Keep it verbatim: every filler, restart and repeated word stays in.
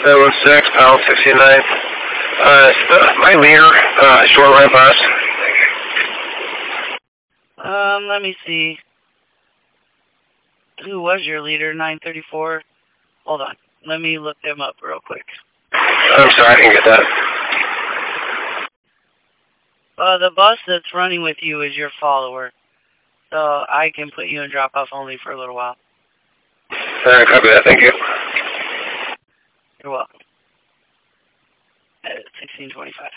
seven six, pound sixty-nine. Uh, my leader, uh, short line bus. Um, let me see. Who was your leader, nine thirty-four? Hold on. Let me look them up real quick. I'm sorry, I didn't get that. Uh, the bus that's running with you is your follower. So I can put you in drop-off only for a little while. Alright, copy that. Thank you. You're welcome. At sixteen twenty-five.